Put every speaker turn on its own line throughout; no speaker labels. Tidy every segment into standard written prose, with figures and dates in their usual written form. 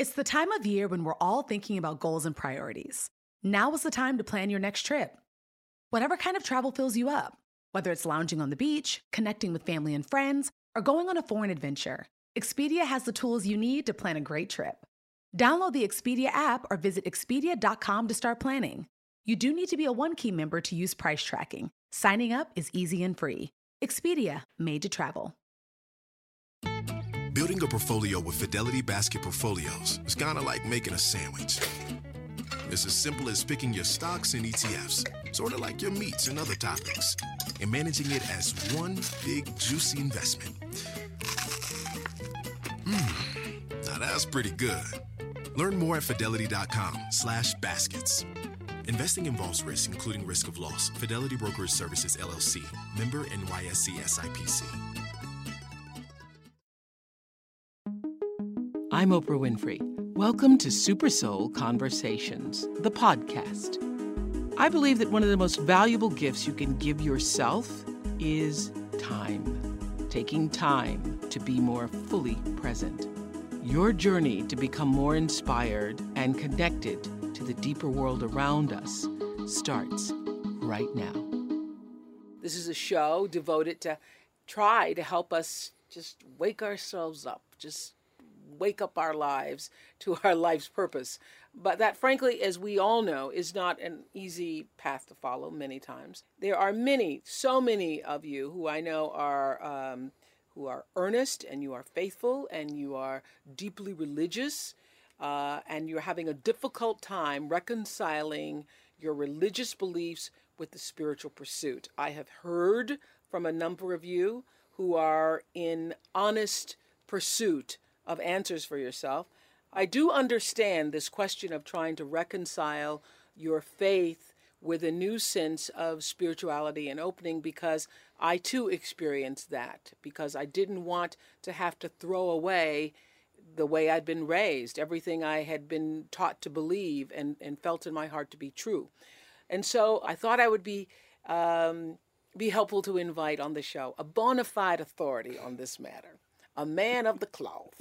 It's the time of year when we're all thinking about goals and priorities. Now is the time to plan your next trip. Whatever kind of travel fills you up, whether it's lounging on the beach, connecting with family and friends, or going on a foreign adventure, Expedia has the tools you need to plan a great trip. Download the Expedia app or visit Expedia.com to start planning. You do need to be a One-Key member to use price tracking. Signing up is easy and free. Expedia, made to travel.
Building a portfolio with Fidelity Basket Portfolios is kind of like making a sandwich. It's as simple as picking your stocks and ETFs, sort of like your meats and other toppings, and managing it as one big, juicy investment. Now that's pretty good. Learn more at fidelity.com/baskets. Investing involves risk, including risk of loss. Fidelity Brokerage Services, LLC. Member NYSE SIPC.
I'm Oprah Winfrey. Welcome to Super Soul Conversations, the podcast. I believe that one of the most valuable gifts you can give yourself is time. Taking time to be more fully present. Your journey to become more inspired and connected to the deeper world around us starts right now. This is a show devoted to try to help us just wake ourselves up, just wake up our lives to our life's purpose. But that, frankly, as we all know, is not an easy path to follow many times. There are so many of you who I know are earnest, and you are faithful, and you are deeply religious, and you're having a difficult time reconciling your religious beliefs with the spiritual pursuit. I have heard from a number of you who are in honest pursuit of answers for yourself. I do understand this question of trying to reconcile your faith with a new sense of spirituality and opening, because I too experienced that, because I didn't want to have to throw away the way I'd been raised, everything I had been taught to believe and felt in my heart to be true. And so I thought I would be helpful to invite on the show a bona fide authority on this matter, a man of the cloth,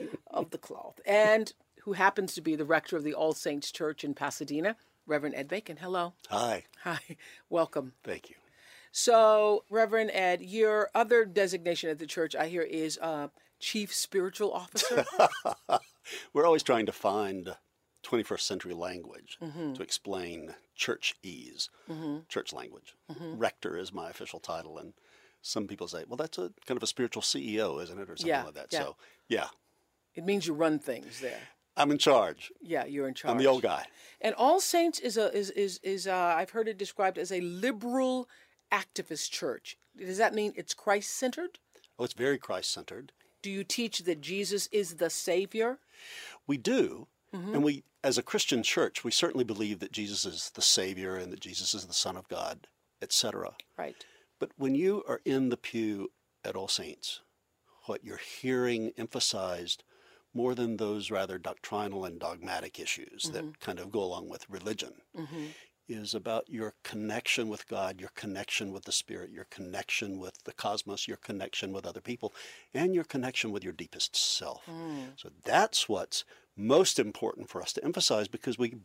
and who happens to be the rector of the All Saints Church in Pasadena, Reverend Ed Bacon. Hello.
Hi.
Hi. Welcome.
Thank you.
So, Reverend Ed, your other designation at the church, I hear, is Chief Spiritual Officer.
We're always trying to find 21st century language to explain church-ese, church language. Rector is my official title, and some people say, well, that's a kind of a spiritual CEO, isn't it, or something like that.
Yeah.
So, yeah.
It means you run things there.
I'm in charge.
Yeah, you're in charge.
I'm the old guy.
And All Saints is I've heard it described as a liberal activist church. Does that mean it's Christ-centered?
Oh, it's very Christ-centered.
Do you teach that Jesus is the Savior?
We do. And we, as a Christian church, we certainly believe that Jesus is the Savior and that Jesus is the Son of God, etc.
Right.
But when you are in the pew at All Saints, what you're hearing emphasized more than those rather doctrinal and dogmatic issues that kind of go along with religion is about your connection with God, your connection with the Spirit, your connection with the cosmos, your connection with other people, and your connection with your deepest self. So that's what's most important for us to emphasize, because we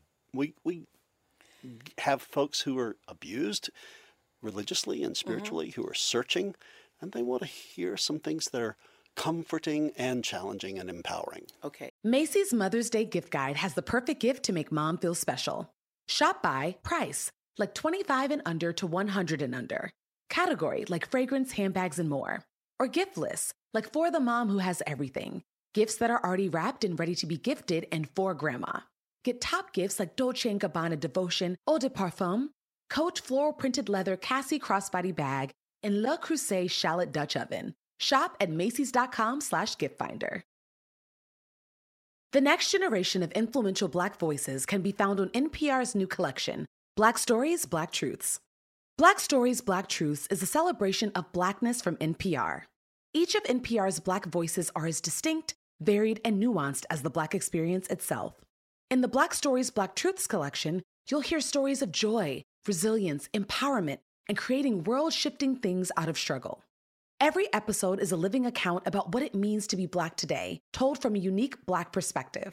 have folks who are abused religiously and spiritually, who are searching, and they want to hear some things that are comforting and challenging and empowering.
Okay.
Macy's Mother's Day gift guide has the perfect gift to make mom feel special. Shop by price, like 25 and under to 100 and under. Category, like fragrance, handbags, and more. Or gift lists, like for the mom who has everything. Gifts that are already wrapped and ready to be gifted, and for grandma. Get top gifts like Dolce & Gabbana Devotion Eau de Parfum, Coach floral printed leather Cassie crossbody bag, and Le Creuset shallot Dutch oven. Shop at Macys.com/giftfinder. The next generation of influential Black voices can be found on NPR's new collection, Black Stories, Black Truths. Black Stories, Black Truths is a celebration of Blackness from NPR. Each of NPR's Black voices are as distinct, varied, and nuanced as the Black experience itself. In the Black Stories, Black Truths collection, you'll hear stories of joy, resilience, empowerment, and creating world-shifting things out of struggle. Every episode is a living account about what it means to be Black today, told from a unique Black perspective.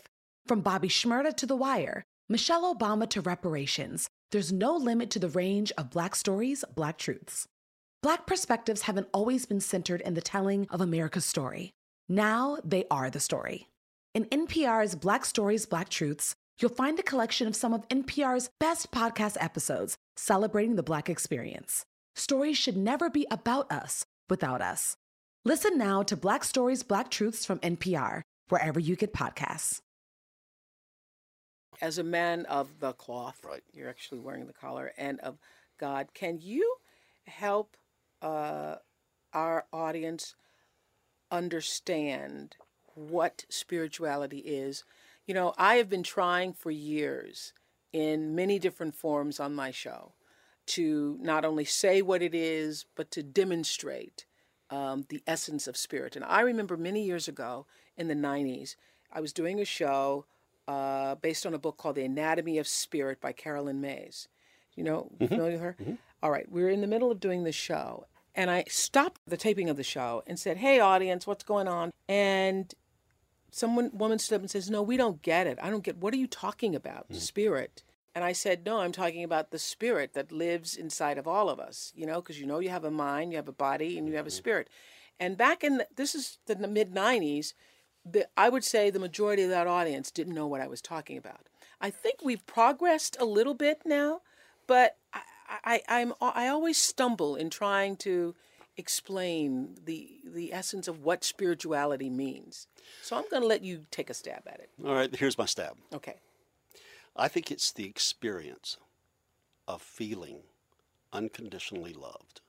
From Bobby Shmurda to The Wire, Michelle Obama to reparations, there's no limit to the range of Black stories, Black truths. Black perspectives haven't always been centered in the telling of America's story. Now they are the story. In NPR's Black Stories, Black Truths, you'll find a collection of some of NPR's best podcast episodes celebrating the Black experience. Stories should never be about us without us. Listen now to Black Stories, Black Truths from NPR, wherever you get podcasts.
As a man of the cloth,
Right.
You're actually wearing the collar, and of God, can you help our audience understand what spirituality is? You know, I have been trying for years in many different forms on my show to not only say what it is, but to demonstrate the essence of spirit. And I remember many years ago in the 90s, I was doing a show based on a book called The Anatomy of Spirit by Carolyn Mays. You know, familiar with her? Mm-hmm. All right, we were in the middle of doing the show, and I stopped the taping of the show and said, "Hey, audience, what's going on?" And woman stood up and says, "No, we don't get it. I don't get, what are you talking about, spirit?" And I said, "No, I'm talking about the spirit that lives inside of all of us, you know, because you have a mind, you have a body, and you have a spirit." And back in, this is the mid-90s, I would say the majority of that audience didn't know what I was talking about. I think we've progressed a little bit now, but I always stumble in trying to explain the essence of what spirituality means. So I'm going to let you take a stab at it.
All right, here's my stab.
Okay.
I think it's the experience of feeling unconditionally loved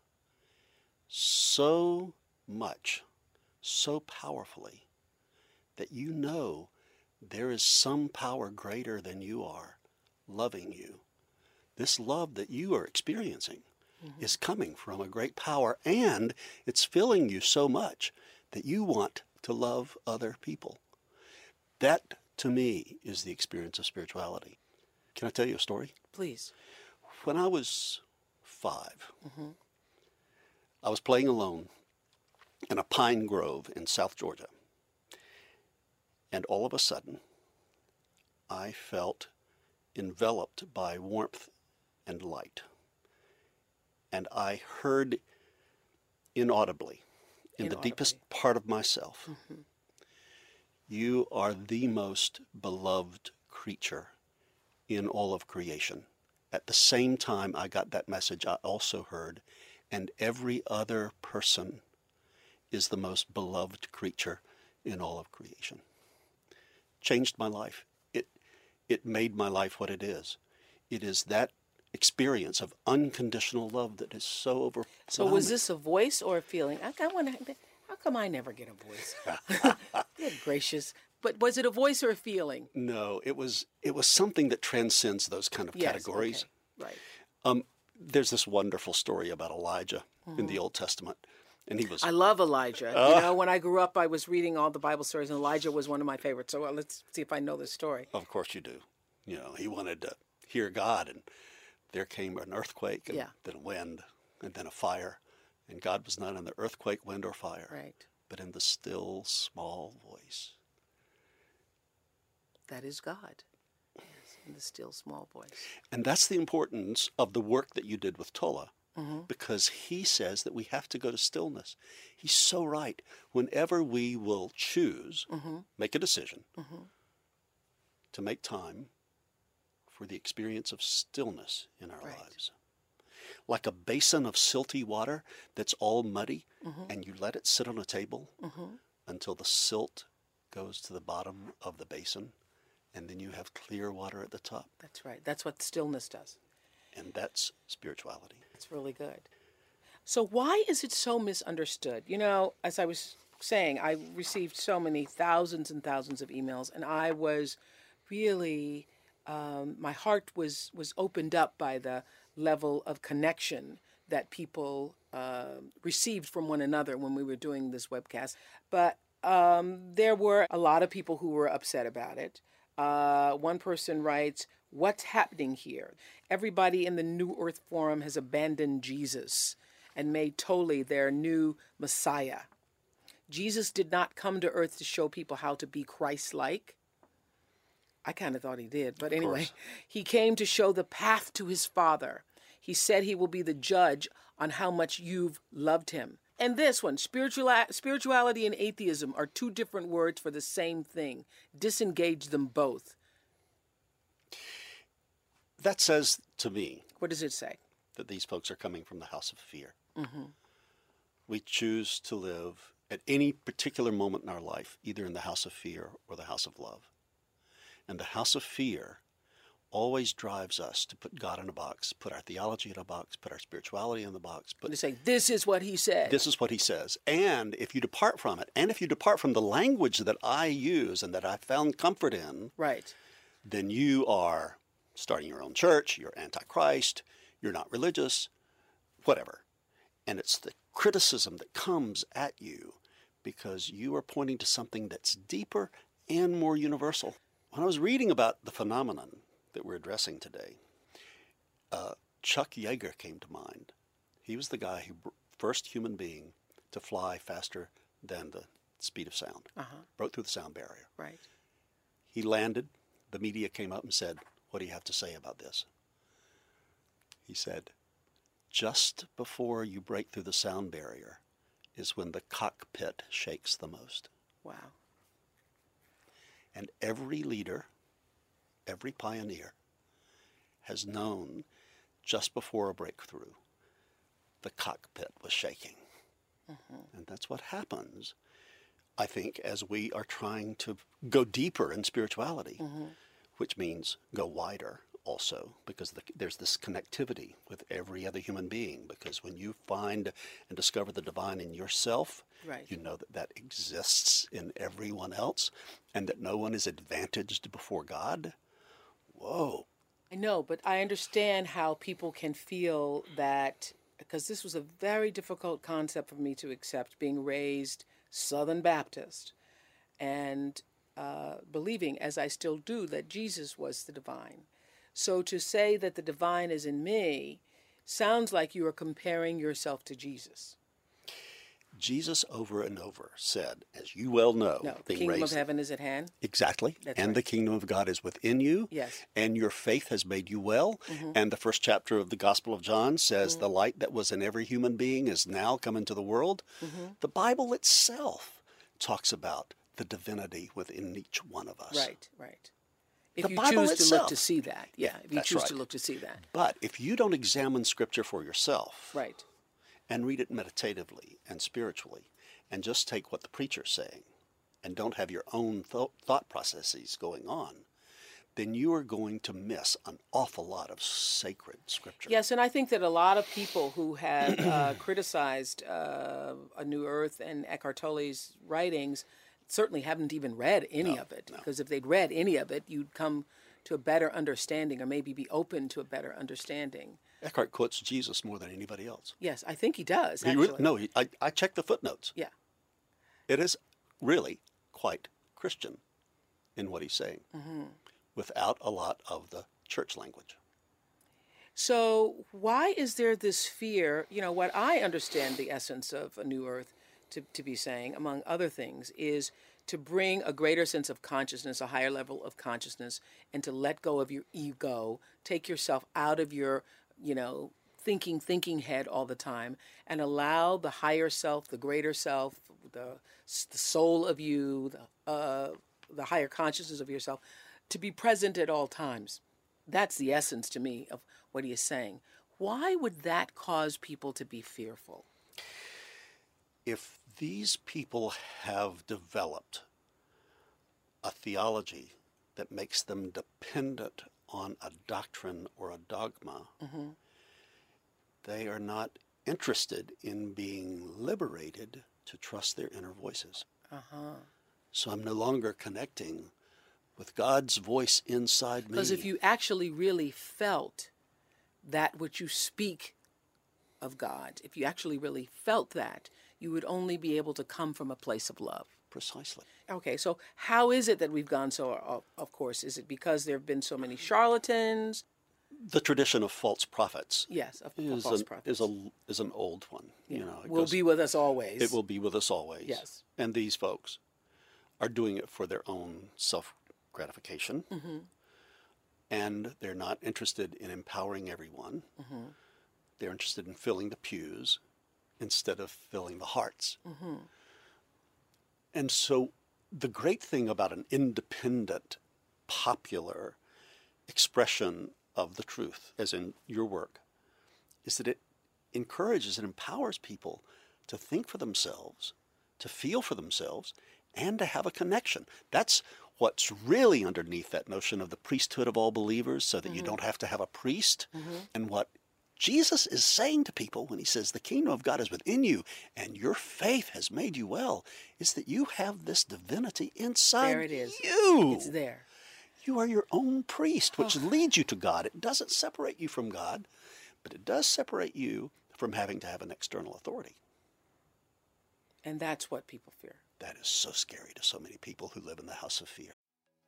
so much, so powerfully, that you know there is some power greater than you are loving you. This love that you are experiencing is coming from a great power, and it's filling you so much that you want to love other people. That, to me, is the experience of spirituality. Can I tell you a story?
Please.
When I was 5, I was playing alone in a pine grove in South Georgia. And all of a sudden, I felt enveloped by warmth and light. And I heard inaudibly, in the deepest part of myself, "You are the most beloved creature in all of creation." At the same time I got that message, I also heard, "And every other person is the most beloved creature in all of creation." Changed my life. It made my life what it is. It is that experience of unconditional love that is so overwhelming.
So was this a voice or a feeling? How come I never get a voice? Good gracious. But was it a voice or a feeling?
No, it was something that transcends those kind of categories.
Okay. Right.
There's this wonderful story about Elijah in the Old Testament. And
I love Elijah. You know, when I grew up, I was reading all the Bible stories, and Elijah was one of my favorites. So let's see if I know this story.
Of course you do. You know, he wanted to hear God, and there came an earthquake, and then a wind, and then a fire. And God was not in the earthquake, wind, or fire, but in the still, small voice.
That is God. Yes, in the still, small voice.
And that's the importance of the work that you did with Tola. Because he says that we have to go to stillness. He's so right. Whenever we will choose, make a decision to make time for the experience of stillness in our lives. Like a basin of silty water that's all muddy, and you let it sit on a table until the silt goes to the bottom of the basin, and then you have clear water at the top.
That's right. That's what stillness does.
And that's spirituality.
It's really good. So why is it so misunderstood? You know, as I was saying, I received so many thousands and thousands of emails, and I was really, my heart was opened up by the level of connection that people received from one another when we were doing this webcast. But there were a lot of people who were upset about it. One person writes, "What's happening here? Everybody in the New Earth Forum has abandoned Jesus and made Tola their new Messiah. Jesus did not come to earth to show people how to be Christ-like. I kind of thought he did. But anyway,
course.
he came to show the path to his Father. He said he will be the judge on how much you've loved him. And this one, spirituality and atheism are two different words for the same thing. Disengage them both.
That says to me
What does it say?
that these folks are coming from the house of fear.
Mm-hmm.
We choose to live at any particular moment in our life, either in the house of fear or the house of love. And the house of fear always drives us to put God in a box, put our theology in a box, put our spirituality in the box.
To say, this is what he said.
This is what he says. And if you depart from it, and if you depart from the language that I use and that I found comfort in,
Right.
then you are starting your own church, you're antichrist, you're not religious, whatever. And it's the criticism that comes at you because you are pointing to something that's deeper and more universal. When I was reading about the phenomenon that we're addressing today, Chuck Yeager came to mind. He was the guy who first human being to fly faster than the speed of sound, broke through the sound barrier.
Right.
He landed. The media came up and said, "What do you have to say about this?" He said, "Just before you break through the sound barrier is when the cockpit shakes the most."
Wow.
And every leader, every pioneer has known just before a breakthrough, the cockpit was shaking. And that's what happens, I think, as we are trying to go deeper in spirituality, which means go wider also, because there's this connectivity with every other human being. Because when you find and discover the divine in yourself,
Right.
you know that that exists in everyone else and that no one is advantaged before God. Whoa.
I know, but I understand how people can feel that, because this was a very difficult concept for me to accept, being raised Southern Baptist and believing, as I still do, that Jesus was the divine. So to say that the divine is in me sounds like you are comparing yourself to Jesus.
Jesus over and over said, as you well know,
No, the
being
kingdom
raised,
of heaven is at hand.
exactly,
That's
and
right.
the kingdom of God is within you,
Yes.
and your faith has made you well. And the first chapter of the Gospel of John says the light that was in every human being is now come into the world. The Bible itself talks about the divinity within each one of us.
Right, right. If
The
you
Bible
choose to look
itself.
to see that. Yeah, if you
That's
choose
right.
to look to see that.
But if you don't examine Scripture for yourself
Right.
and read it meditatively and spiritually and just take what the preacher's saying and don't have your own thought processes going on, then you are going to miss an awful lot of sacred Scripture.
Yes, and I think that a lot of people who have criticized A New Earth and Eckhart Tolle's writings certainly haven't even read any of it. Because if they'd read any of it, you'd come to a better understanding, or maybe be open to a better understanding.
Eckhart quotes Jesus more than anybody else.
Yes, I think he does,
He
actually.
really, no, I checked the footnotes.
Yeah.
It is really quite Christian in what he's saying, without a lot of the church language.
So why is there this fear? You know, what I understand the essence of A New Earth to be saying, among other things, is to bring a greater sense of consciousness, a higher level of consciousness, and to let go of your ego, take yourself out of your, thinking head all the time, and allow the higher self, the greater self, the soul of you, the higher consciousness of yourself, to be present at all times. That's the essence to me of what he is saying. Why would that cause people to be fearful?
If these people have developed a theology that makes them dependent on a doctrine or a dogma, they are not interested in being liberated to trust their inner voices. So I'm no longer connecting with God's voice inside me.
Because if you actually really felt that which you speak of God, if you actually really felt that, you would only be able to come from a place of love.
Precisely.
Okay, so how is it that we've gone so off course? Is it because there have been so many charlatans?
The tradition of false prophets
Yes, of
is
false prophets.
is an old one.
Yeah.
You know,
Will be with us always.
It will be with us always.
Yes.
And these folks are doing it for their own self gratification, and they're not interested in empowering everyone. They're interested in filling the pews instead of filling the hearts. And so the great thing about an independent, popular expression of the truth, as in your work, is that it encourages and empowers people to think for themselves, to feel for themselves, and to have a connection. That's what's really underneath that notion of the priesthood of all believers, so that you don't have to have a priest. And what Jesus is saying to people when he says the kingdom of God is within you and your faith has made you well, is that you have this divinity inside
There it is.
you.
It's there.
You are your own priest, which leads you to God. It doesn't separate you from God, but it does separate you from having to have an external authority.
And that's what people fear.
That is so scary to so many people who live in the house of fear.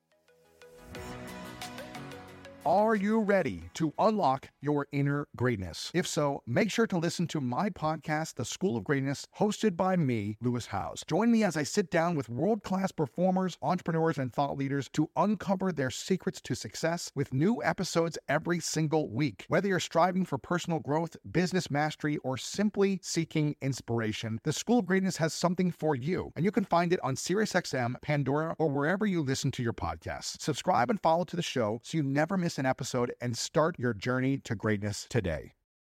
Are you ready to unlock your inner greatness? If so, make sure to listen to my podcast, The School of Greatness, hosted by me, Lewis Howes. Join me as I sit down with world-class performers, entrepreneurs, and thought leaders to uncover their secrets to success with new episodes every single week. Whether you're striving for personal growth, business mastery, or simply seeking inspiration, The School of Greatness has something for you, and you can find it on SiriusXM, Pandora, or wherever you listen to your podcasts. Subscribe and follow to the show so you never miss an episode, and start your journey to greatness today.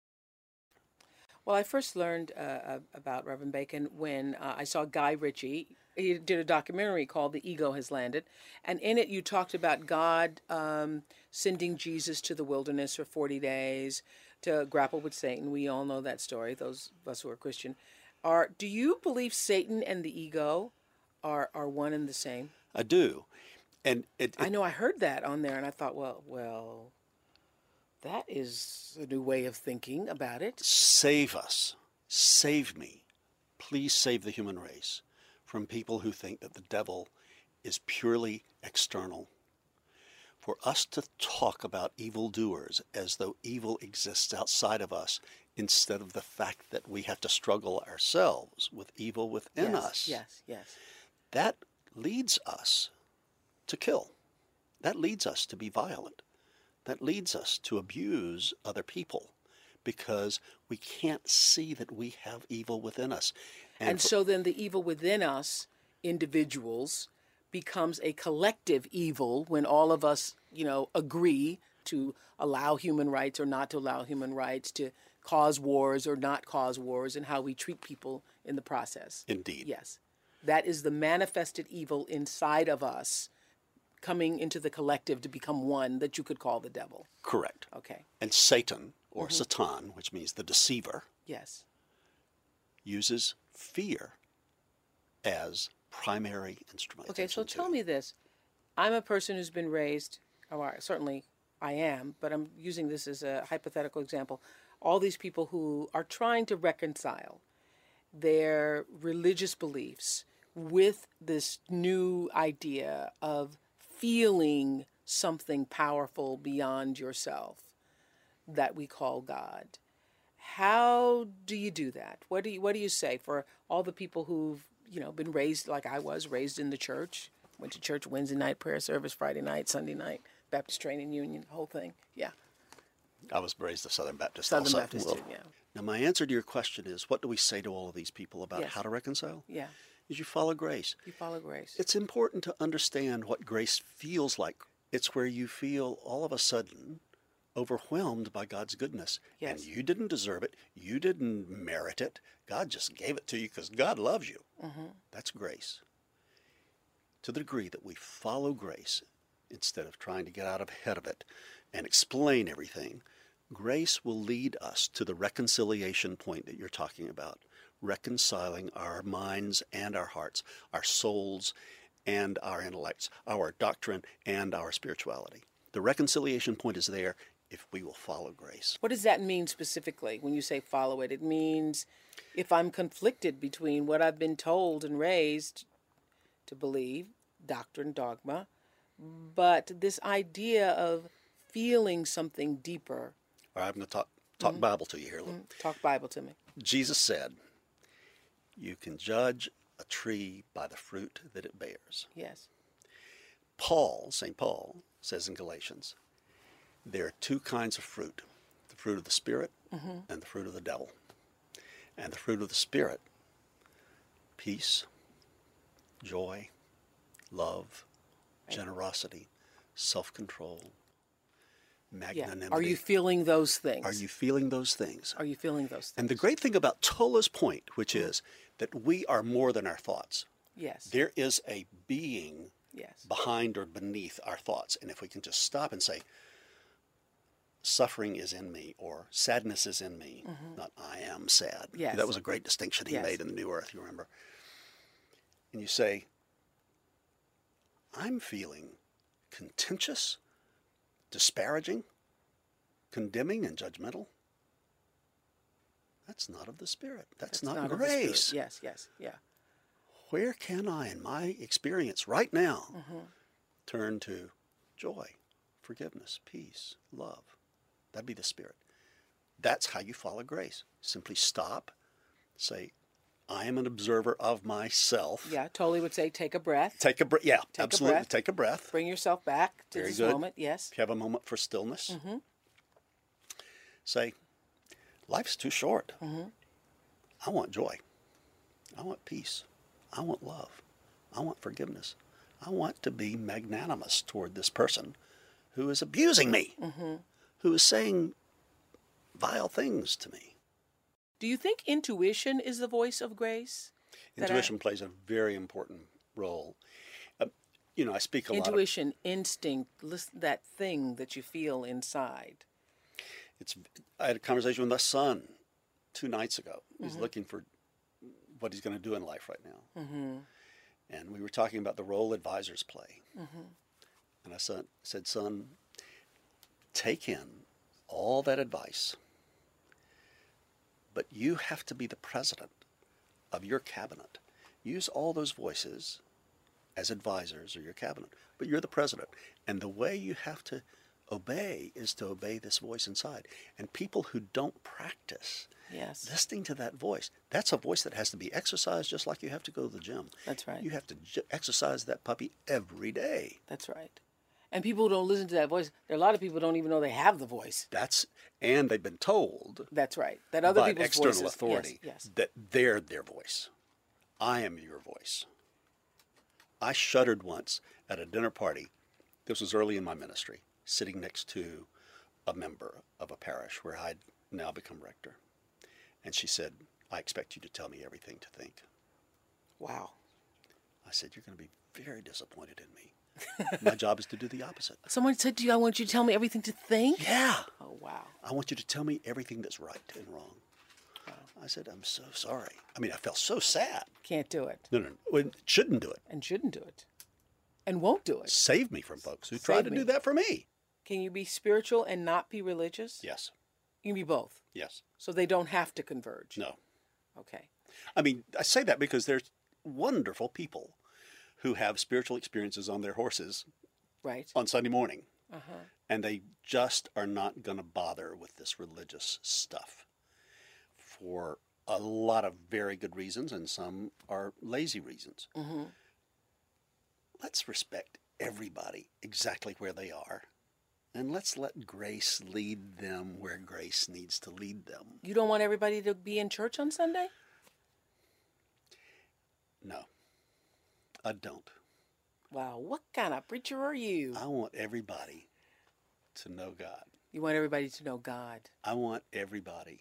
Well, I first learned about Reverend Bacon when I saw Guy Ritchie. He did a documentary called The Ego Has Landed. And in it, you talked about God sending Jesus to the wilderness for 40 days to grapple with Satan. We all know that story, those of us who are Christian. Do you believe Satan and the ego are one and the same?
I do. And
I know I heard that on there, and I thought, well, that is a new way of thinking about it.
Save us. Save me. Please save the human race from people who think that the devil is purely external. For us to talk about evildoers as though evil exists outside of us, instead of the fact that we have to struggle ourselves with evil within us.
Yes.
That leads us to kill. That leads us to be violent. That leads us to abuse other people because we can't see that we have evil within us.
And so then the evil within us, individuals, becomes a collective evil when all of us, agree to allow human rights or not to allow human rights, to cause wars or not cause wars, and how we treat people in the process.
Indeed.
Yes. That is the manifested evil inside of us coming into the collective to become one that you could call the devil.
Correct.
Okay.
And Satan, or Satan, which means the deceiver,
yes,
uses fear as primary instrument.
Okay, so tell me this. I'm a person who's been raised, certainly I am, but I'm using this as a hypothetical example. All these people who are trying to reconcile their religious beliefs with this new idea of feeling something powerful beyond yourself that we call God. How do you do that? What do you say for all the people who've been raised like I was, raised in the church, went to church Wednesday night, prayer service Friday night, Sunday night, Baptist Training Union, the whole thing? Yeah.
I was raised a Southern Baptist.
Southern Baptist too, yeah.
Now my answer to your question is, what do we say to all of these people about how to reconcile?
Yeah.
Is you follow grace.
You follow grace.
It's important to understand what grace feels like. It's where you feel all of a sudden overwhelmed by God's goodness.
Yes.
And you didn't deserve it. You didn't merit it. God just gave it to you because God loves you. That's grace. To the degree that we follow grace instead of trying to get out ahead of it and explain everything, grace will lead us to the reconciliation point that you're talking about. Reconciling our minds and our hearts, our souls and our intellects, our doctrine and our spirituality. The reconciliation point is there if we will follow grace.
What does that mean specifically when you say follow it? It means if I'm conflicted between what I've been told and raised to believe, doctrine, dogma, but this idea of feeling something deeper.
All right, I'm going to talk Bible to you here, Luke.
Talk Bible to me.
Jesus said, you can judge a tree by the fruit that it bears.
Yes.
St. Paul says in Galatians, there are two kinds of fruit, the fruit of the Spirit and the fruit of the devil. And the fruit of the Spirit, peace, joy, love, generosity, self-control, magnanimity.
Are you feeling those things?
Are you feeling those things?
Are you feeling those things?
And the great thing about Tola's point, which is that we are more than our thoughts.
Yes.
There is a being
Yes.
behind or beneath our thoughts. And if we can just stop and say, suffering is in me, or sadness is in me, not I am sad.
Yes.
That was a great distinction he made in the New Earth, you remember. And you say, I'm feeling contentious, disparaging, condemning, and judgmental. That's not of the Spirit. That's not
of the
grace.
Spirit. Yes, yeah.
Where can I, in my experience right now, turn to joy, forgiveness, peace, love? That'd be the Spirit. That's how you follow grace. Simply stop, say, I am an observer of myself.
Yeah, Tolle would say, take a breath.
Take a breath. Yeah,
Take
absolutely.
a breath.
Take a breath.
Bring yourself back to
Very
this
good.
moment. Yes.
If you have a moment for stillness, say, life's too short. I want joy. I want peace. I want love. I want forgiveness. I want to be magnanimous toward this person who is abusing me, who is saying vile things to me.
Do you think intuition is the voice of grace?
Intuition plays a very important role. I speak a lot.
Intuition, instinct, that thing that you feel inside.
I had a conversation with my son 2 nights ago. He's looking for what he's going to do in life right now. And we were talking about the role advisors play. And I said, son, take in all that advice, but you have to be the president of your cabinet. Use all those voices as advisors of your cabinet, but you're the president. And the way you have to obey is to obey this voice inside. And people who don't practice listening to that voice, that's a voice that has to be exercised just like you have to go to the gym.
That's right.
You have to exercise that puppy every day.
That's right. And people who don't listen to that voice, there are a lot of people who don't even know they have the voice.
And they've been told
That's right. That other
by
people's
external
voices.
authority
Yes.
that they're their voice. I am your voice. I shuddered once at a dinner party. This was early in my ministry, sitting next to a member of a parish where I'd now become rector. And she said, I expect you to tell me everything to think.
Wow.
I said, you're going to be very disappointed in me. My job is to do the opposite.
Someone said to you, I want you to tell me everything to think?
Yeah.
Oh, wow.
I want you to tell me everything that's right and wrong. Wow. I said, I'm so sorry. I mean, I felt so sad.
Can't do it.
No. Well, shouldn't do it.
And shouldn't do it. And won't do it.
Save me from folks who try to do that for me.
Can you be spiritual and not be religious?
Yes.
You can be both.
Yes.
So they don't have to converge.
No.
Okay.
I mean, I say that because there's wonderful people who have spiritual experiences on their horses on Sunday morning. And they just are not going to bother with this religious stuff for a lot of very good reasons, and some are lazy reasons. Let's respect everybody exactly where they are. And let's let grace lead them where grace needs to lead them.
You don't want everybody to be in church on Sunday?
No, I don't.
Wow, what kind of preacher are you?
I want everybody to know God.
You want everybody to know God.
I want everybody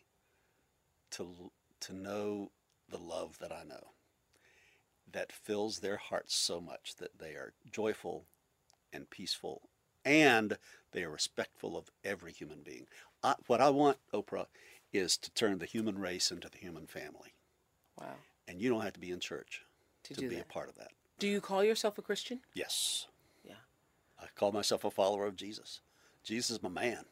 to know the love that I know, that fills their hearts so much that they are joyful and peaceful, and they are respectful of every human being. What I want, Oprah, is to turn the human race into the human family.
Wow.
And you don't have to be in church to be
that.
a part of that.
Do you call yourself a Christian?
Yes.
Yeah.
I call myself a follower of Jesus. Jesus is my man.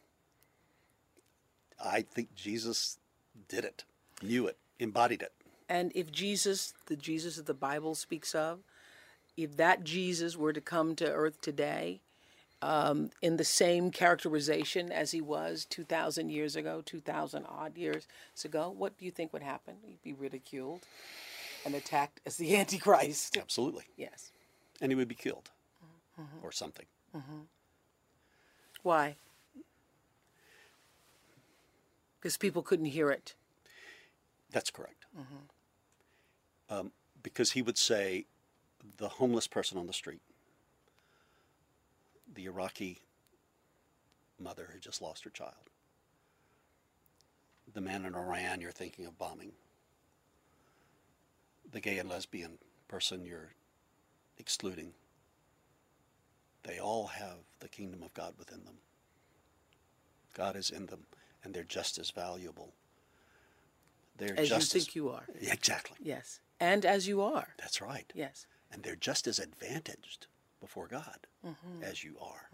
I think Jesus did it, knew it, embodied it.
And if Jesus, the Jesus that the Bible speaks of, if that Jesus were to come to earth today in the same characterization as he was 2,000 years ago, 2,000 odd years ago, what do you think would happen? He'd be ridiculed and attacked as the Antichrist.
Absolutely.
Yes.
And he would be killed. or something.
Why? Because people couldn't hear it.
That's correct. Because he would say, the homeless person on the street, the Iraqi mother who just lost her child, the man in Iran you're thinking of bombing, the gay and lesbian person you're excluding, they all have the kingdom of God within them. God is in them, and they're just as valuable. They're
As
just
you think you are.
Exactly.
Yes. And as you are.
That's right.
Yes.
And they're just as advantaged before God as you are.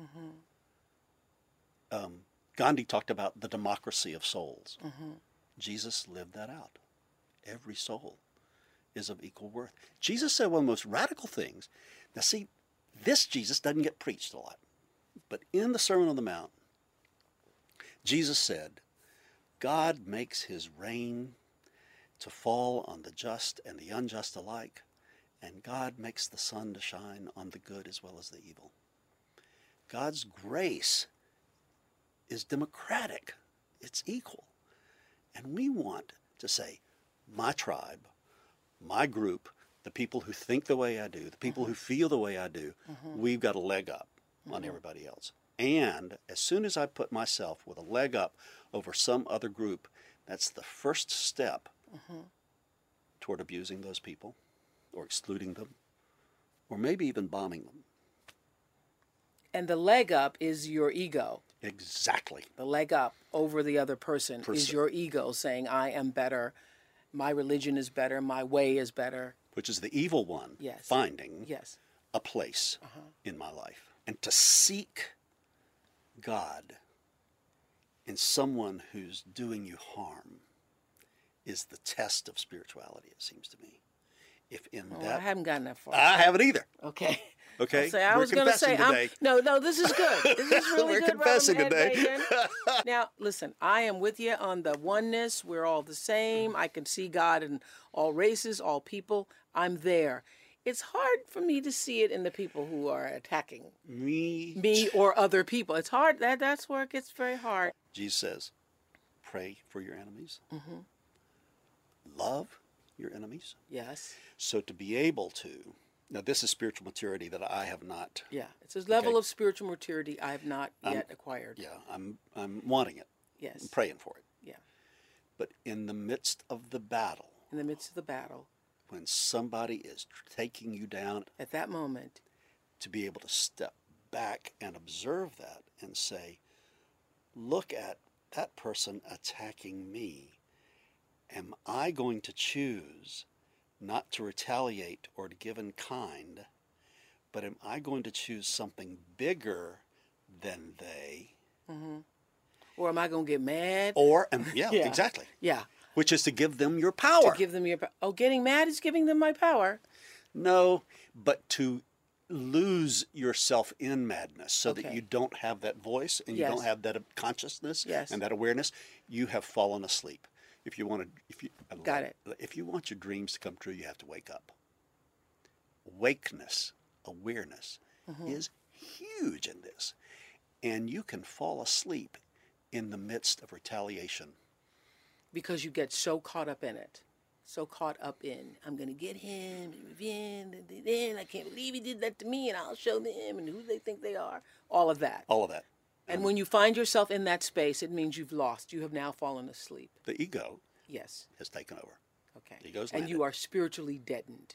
Gandhi talked about the democracy of souls. Jesus lived that out. Every soul is of equal worth. Jesus said one of the most radical things. Now see, this Jesus doesn't get preached a lot. But in the Sermon on the Mount, Jesus said, God makes his rain to fall on the just and the unjust alike, and God makes the sun to shine on the good as well as the evil. God's grace is democratic. It's equal. And we want to say, my tribe, my group, the people who think the way I do, the people who feel the way I do, we've got a leg up on everybody else. And as soon as I put myself with a leg up over some other group, that's the first step toward abusing those people or excluding them or maybe even bombing them.
And the leg up is your ego.
Exactly.
The leg up over the other person is your ego saying, I am better, my religion is better, my way is better.
Which is the evil one finding a place in my life. And to seek God in someone who's doing you harm is the test of spirituality, it seems to me. If in that,
I haven't gotten that far.
I haven't either.
Okay.
Okay.
I was going to say, no, this is good. This is really
We're
good.
confessing today.
Now, listen, I am with you on the oneness. We're all the same. I can see God in all races, all people. I'm there. It's hard for me to see it in the people who are attacking me or other people. It's hard. That's where it gets very hard.
Jesus says, pray for your enemies. Love your enemies.
Yes.
So to be able to, now this is spiritual maturity that I have not.
Yeah, it's a level of spiritual maturity I have not yet acquired.
Yeah, I'm wanting it.
Yes.
I'm praying for it.
Yeah.
But in the midst of the battle.
In the midst of the battle.
When somebody is taking you down.
At that moment.
To be able to step back and observe that and say, look at that person attacking me. Am I going to choose not to retaliate or to give in kind, but am I going to choose something bigger than they?
Or am I going to get mad?
Exactly.
Yeah.
Which is to give them your power.
To give them your power. Oh, getting mad is giving them my power.
No, but to lose yourself in madness so that you don't have that voice and you don't have that consciousness and that awareness, you have fallen asleep. If you want your dreams to come true, you have to wake up. Wakeness, awareness is huge in this. And you can fall asleep in the midst of retaliation.
Because you get so caught up in it. So caught up in, I'm going to get him, and I can't believe he did that to me, and I'll show them, and who they think they are. All of that.
All of that.
And when you find yourself in that space, it means you've lost. You have now fallen asleep.
The ego has taken over.
Okay.
The ego's
and
landed.
you are spiritually deadened.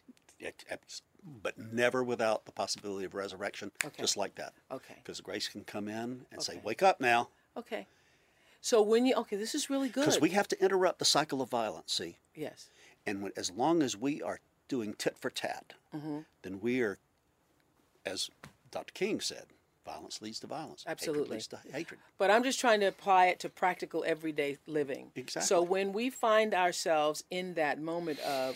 But never without the possibility of resurrection, just like that.
Okay.
Because grace can come in and say, wake up now.
Okay. So when this is really good.
Because we have to interrupt the cycle of violence, see?
Yes.
And as long as we are doing tit for tat, then we are, as Dr. King said, violence leads to violence.
Absolutely.
Hatred leads to hatred.
But I'm just trying to apply it to practical everyday living.
Exactly.
So when we find ourselves in that moment of,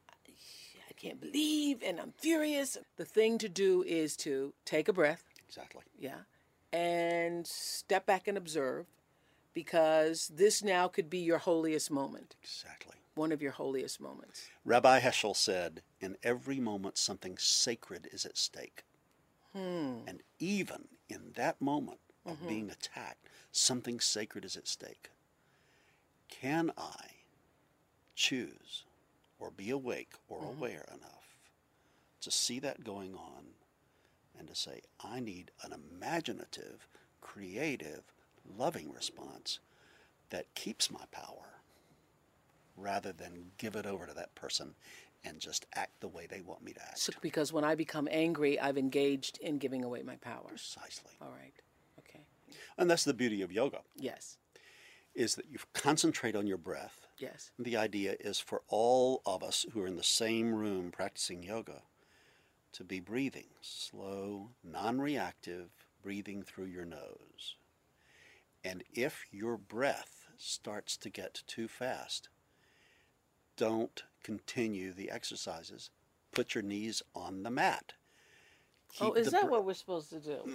I can't believe and I'm furious, the thing to do is to take a breath.
Exactly.
Yeah. And step back and observe, because this now could be your holiest moment.
Exactly.
One of your holiest moments.
Rabbi Heschel said, in every moment something sacred is at stake. And even in that moment of being attacked, something sacred is at stake. Can I choose or be awake or aware enough to see that going on and to say, I need an imaginative, creative, loving response that keeps my power rather than give it over to that person and just act the way they want me to act.
So, because when I become angry, I've engaged in giving away my power.
Precisely.
All right. Okay.
And that's the beauty of yoga,
Yes.
is that you concentrate on your breath.
Yes.
The idea is for all of us who are in the same room practicing yoga to be breathing, slow, non-reactive, breathing through your nose. And if your breath starts to get too fast, don't continue the exercises. Put your knees on the mat.
Is that what we're supposed to do?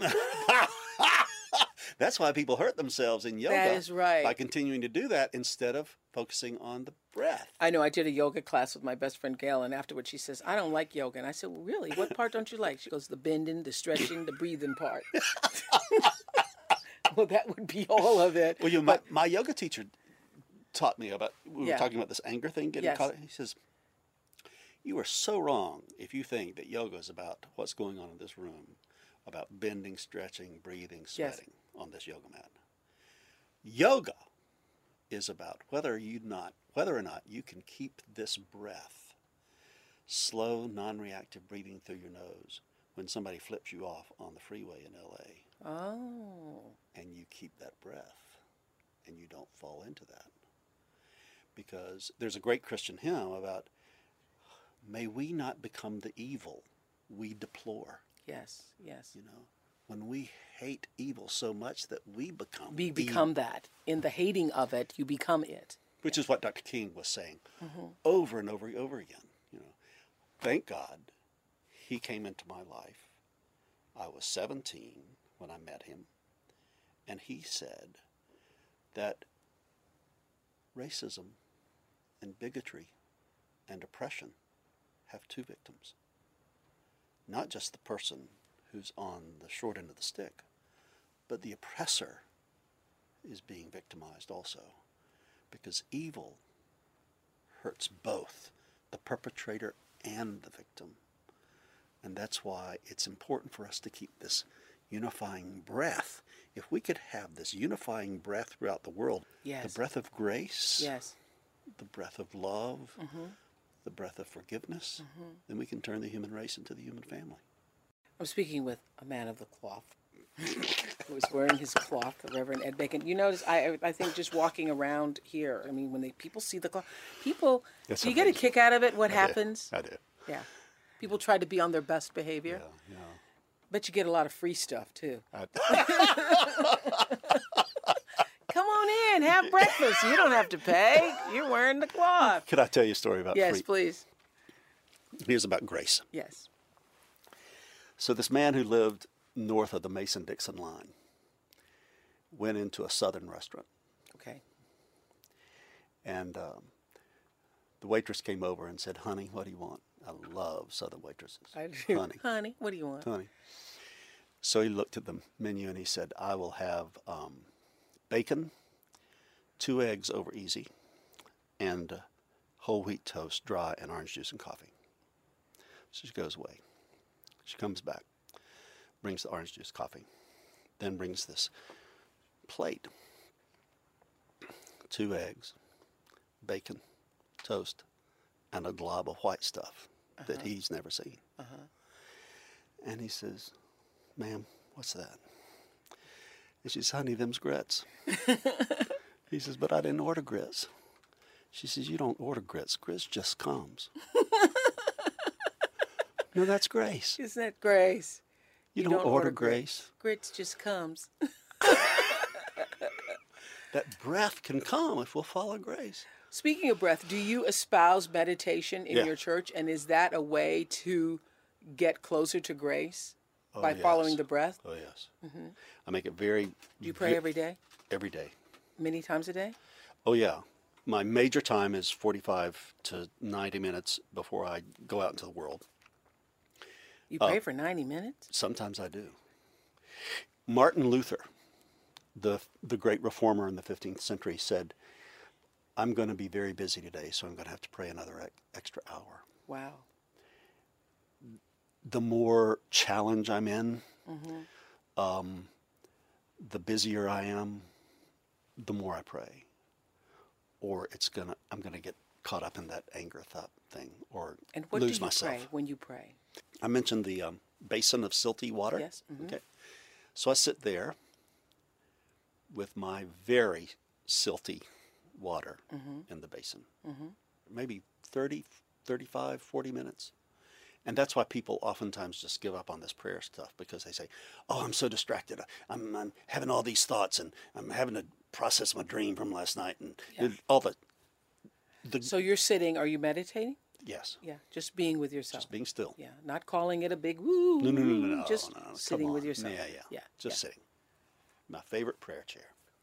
That's why people hurt themselves in yoga.
That is right.
By continuing to do that instead of focusing on the breath.
I know. I did a yoga class with my best friend Gail, and afterwards she says, I don't like yoga. And I said, well, really? What part don't you like? She goes, the bending, the stretching, the breathing part. Well, that would be all of it.
Well, my yoga teacher taught me about, we
Yeah.
were talking about this anger thing getting
Yes.
caught. He says, you are so wrong if you think that yoga is about what's going on in this room, about bending, stretching, breathing, sweating on this yoga mat. Yoga is about whether or not you can keep this breath, slow, non-reactive breathing through your nose when somebody flips you off on the freeway in LA.
Oh.
And you keep that breath and you don't fall into that. Because there's a great Christian hymn about, may we not become the evil we deplore.
Yes, yes.
You know, when we hate evil so much that we become
We
evil.
become that. In the hating of it, you become it.
Which is what Dr. King was saying over and over and over again. You know, thank God he came into my life. I was 17 when I met him, and he said that racism and bigotry and oppression have two victims. Not just the person who's on the short end of the stick, but the oppressor is being victimized also. Because evil hurts both the perpetrator and the victim. And that's why it's important for us to keep this unifying breath. If we could have this unifying breath throughout the world,
Yes.
the breath of grace,
Yes.
the breath of love, the breath of forgiveness, then we can turn the human race into the human family.
I'm speaking with a man of the cloth who was wearing his cloth, Reverend Ed Bacon. You notice, I think just walking around here, I mean, when people see the cloth, people,
It's
do you get a
amazing.
kick out of it? What happens?
I do.
Yeah. People try to be on their best behavior.
Yeah.
Bet you get a lot of free stuff, too.
I
Come on in, have breakfast. You don't have to pay. You're wearing the cloth.
Could I tell you a story about
Yes,
free?
please.
Here's about grace.
Yes.
So this man who lived north of the Mason-Dixon line went into a southern restaurant,
Okay.
and the waitress came over and said, honey, what do you want? I love southern waitresses.
I do.
Honey.
Honey, what do you want?
Honey. So he looked at the menu and he said, I will have bacon, 2 eggs over easy, and whole wheat toast, dry, and orange juice and coffee. So she goes away. She comes back, brings the orange juice, coffee, then brings this plate, 2 eggs, bacon, toast, and a glob of white stuff that he's never seen. And he says, ma'am, what's that? And she says, honey, them's grits. He says, but I didn't order grits. She says, you don't order grits. Grits just comes. No, that's grace.
Isn't that grace?
You don't order grace.
Grits just comes.
That breath can come if we'll follow grace.
Speaking of breath, do you espouse meditation in
Yeah.
your church? And is that a way to get closer to grace
Oh,
by following
yes.
the breath?
Oh, yes. I make it very...
Do you pray every day?
Every day.
Many times a day?
Oh, yeah. My major time is 45 to 90 minutes before I go out into the world.
You pray for 90 minutes?
Sometimes I do. Martin Luther, the great reformer in the 15th century, said, I'm going to be very busy today, so I'm going to have to pray another extra hour.
Wow.
The more challenge I'm in, the busier I am, the more I pray. Or I'm going to get caught up in that anger thought thing or
and what
lose
do you
myself.
Pray when you pray?
I mentioned the basin of silty water.
Yes. Mm-hmm. Okay.
So I sit there with my very silty water in the basin, maybe 30, 35, 40 minutes. And that's why people oftentimes just give up on this prayer stuff, because they say, oh, I'm so distracted. I'm having all these thoughts, and I'm having to process my dream from last night, and all the...
So you're sitting, are you meditating?
Yes.
Yeah, just being with yourself.
Just being still.
Yeah, not calling it a big woo.
No.
Just sitting with yourself.
Yeah. Just sitting. My favorite prayer chair.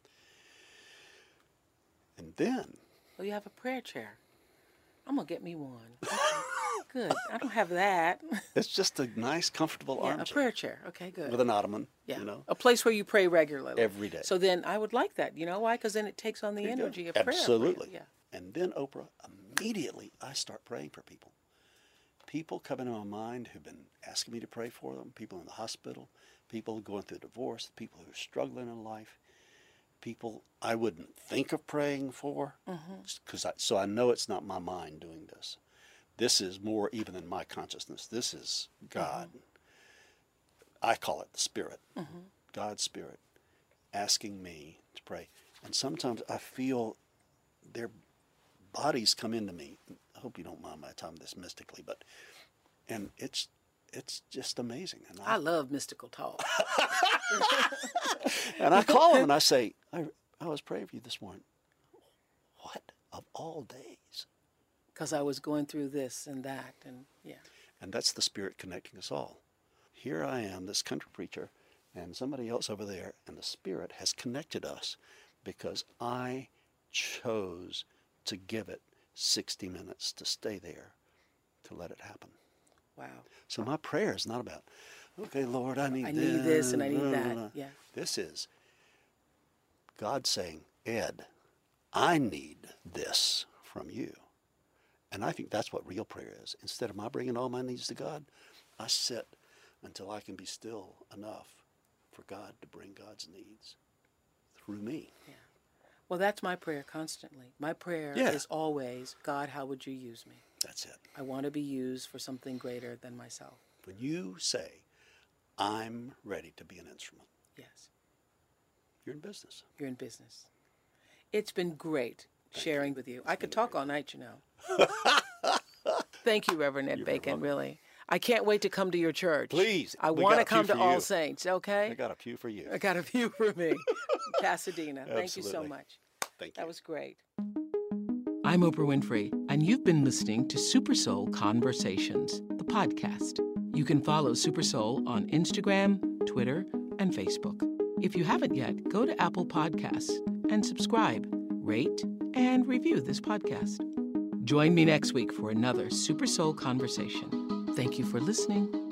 And then...
Well, you have a prayer chair. I'm going to get me one. Okay. Good. I don't have that.
It's just a nice, comfortable armchair.
A prayer chair. Okay, good.
With an ottoman,
Yeah.
you know.
A place where you pray regularly.
Every day.
So then I would like that. You know why? Because then it takes on the energy of prayer.
Absolutely.
Yeah.
And then, Oprah, immediately I start praying for people. People come into my mind who've been asking me to pray for them, people in the hospital, people going through divorce, people who are struggling in life, people I wouldn't think of praying for, so I know it's not my mind doing this. This is more even than my consciousness. This is God. I call it the Spirit, God's Spirit, asking me to pray. And sometimes I feel their bodies come into me. I hope you don't mind my talking this mystically, and it's just amazing. And
I love mystical talk.
And I call them and I say, I was praying for you this morning. What, of all days?
Because I was going through this and that, and yeah.
And that's the Spirit connecting us all. Here I am, this country preacher, and somebody else over there, and the Spirit has connected us because I chose to give it 60 minutes to stay there, to let it happen.
Wow.
So my prayer is not about, okay, Lord, I need
this and I need that. Yeah.
This is God saying, Ed, I need this from you. And I think that's what real prayer is. Instead of my bringing all my needs to God, I sit until I can be still enough for God to bring God's needs through me.
Yeah. Well, that's my prayer constantly. My prayer is always, God, how would you use me?
That's it.
I want to be used for something greater than myself.
When you say, I'm ready to be an instrument.
Yes.
You're in business.
You're in business. It's been great sharing with you. I could talk all night, you know. Thank you, Reverend Ed Bacon, really. I can't wait to come to your church.
Please.
I want to come to All Saints, okay?
I got a pew for you.
I got a pew for me. Pasadena. Thank you so much.
Thank you.
That was great. I'm Oprah Winfrey, and you've been listening to Super Soul Conversations, the podcast. You can follow Super Soul on Instagram, Twitter, and Facebook. If you haven't yet, go to Apple Podcasts and subscribe, rate, and review this podcast. Join me next week for another Super Soul Conversation. Thank you for listening.